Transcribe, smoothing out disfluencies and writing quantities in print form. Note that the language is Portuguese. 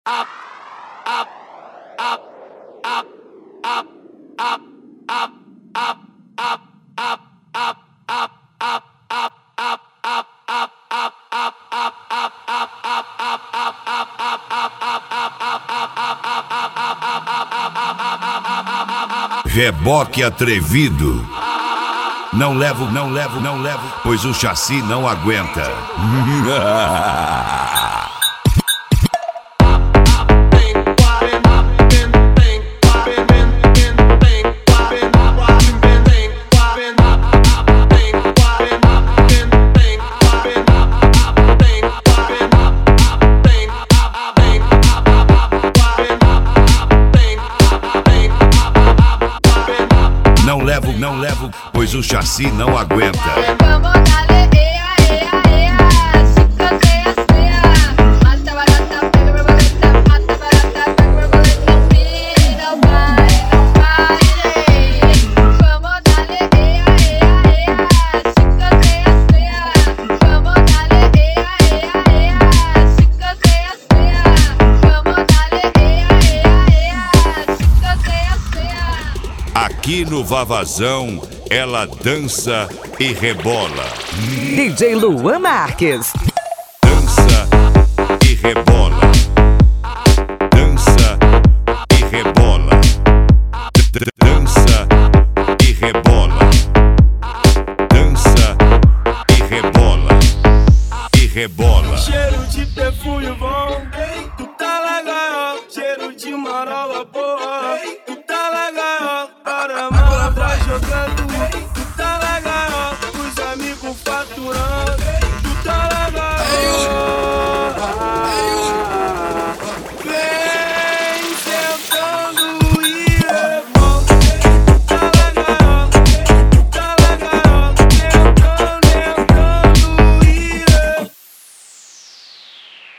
Reboque atrevido. Não levo, pois o chassi não aguenta. Não levo, pois o chassi não aguenta. Aqui no Vavazão, ela dança e rebola. DJ Luan Marques. Dança e rebola.